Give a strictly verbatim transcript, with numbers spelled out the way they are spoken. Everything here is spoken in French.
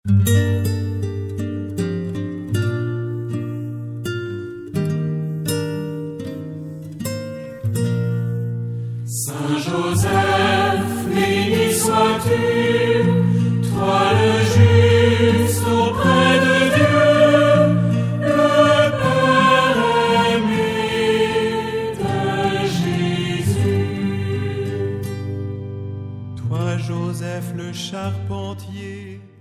Saint Joseph, béni sois-tu, toi le juste auprès de Dieu, le Père aimé de Jésus. Toi Joseph le charpentier,